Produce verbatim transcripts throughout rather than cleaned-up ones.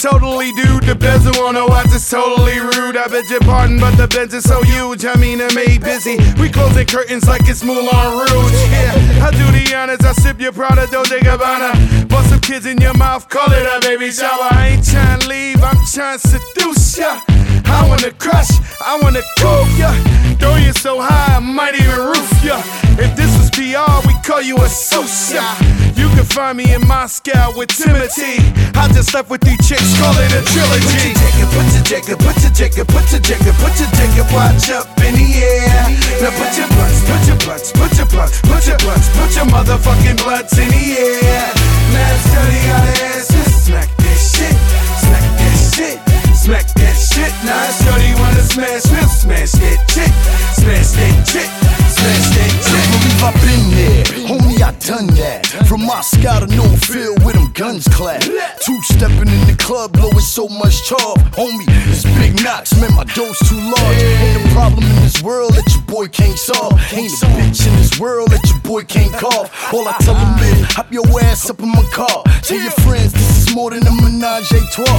totally dude. The bezel on the watch is totally rude. I beg your pardon, but the Benz is so huge. I mean, I'm made busy. We closing curtains like it's Moulin Rouge. Yeah, I do the honors. I sip your Prada, Dolce Gabbana. Bust some kids in your mouth, call it a baby shower. I ain't trying to leave, I'm trying to seduce ya. I wanna crush, I wanna cook ya. Throw you so high, I might even roof ya. If this was P R, we call you a Susha. You can find me in Moscow with Timothy. I just slept with these chicks, call it a trilogy. Put your jacket, put your jacket, put your jacket, put your jacket, watch up in the air. Now put your butts, put your butts, put your butts, put your butts, put your motherfucking butts in the air. Now study how to ass and smack that shit, smack that shit, smack that shit. Now shorty wanna smash, we'll smash that chick, smash that chick, smash that chick. I believe I've been there, homie, I done that. From Moscow to Northfield with them guns clap. Two-stepping in the club, blowing so much chalk. Homie, it's Big Knocks, man, my dose too large. Ain't a problem in this world that your boy can't solve. Ain't a bitch in this world that your boy can't cough. All I tell him is, hop your ass up in my car. Tell your friends this is more than a menage a trois.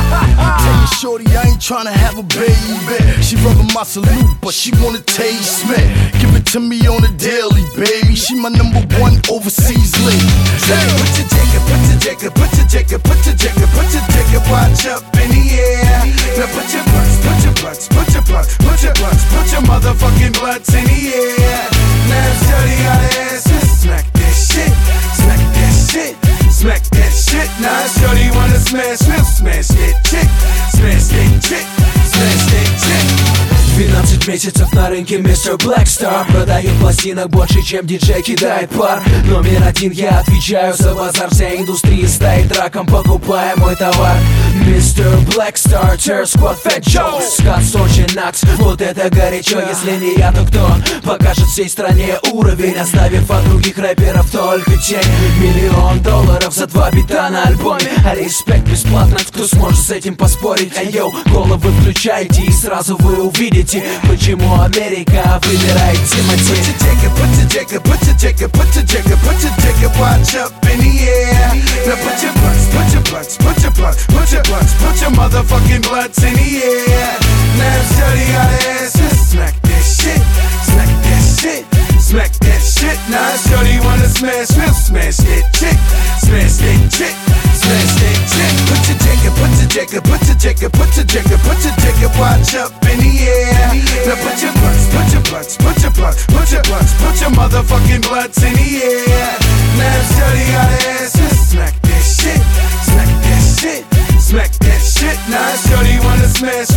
Tell your shorty I ain't tryna have a baby. She rubbing my salute, but she wanna taste me. Give it to me on a daily, baby. She my number one overseas lady. Put your jacket, put your jacket, put your jacket, put your jacket, put your jacket, watch up in the air. Now put your butts, put your butts, put your butts, put your butts, put your motherfucking butts in the air. Now study how to ass and smack that shit, smack that shit, smack that shit. Now shorty wanna smash, we'll smash that chick, smash that chick, smash that chick. двенадцать месяцев на рынке мистер Black Star. Продаю пластинок больше, чем диджей кидает пар. Номер один, я отвечаю за базар. Вся индустрия стоит раком, покупая мой товар. мистер Black Star, Terror Squad, Fat Joe, Scott, Сочи, Накс. Вот это горячо, если не я, то кто покажет всей стране уровень, оставив от других рэперов только тень. Миллион долларов за два бита на альбоме, а респект бесплатно, кто сможет с этим поспорить? А йоу, головы включайте и сразу вы увидите, почему Америка выбирает Тимати. Put your jacket, put your jacket, put your jacket, put your jacket, put your jacket, watch up in the air. Now put your butts, put your butts, put your butts, put your butts, put your motherfucking butts in the air. Now study how to ass and smack that shit, smack that shit, smack that shit. Now shorty wanna smash, we'll smash that chick, smash that chick, smash that chick. Put your jacket, put your jacket, put your jacket, put your jacket, put your jacket, watch up in the air. Now put your butts, put your butts, put your butts, put your butts, put your motherfucking butts in the air. Now study how to ass and smack that shit, smack that shit, smack that shit. Now shorty wanna smash,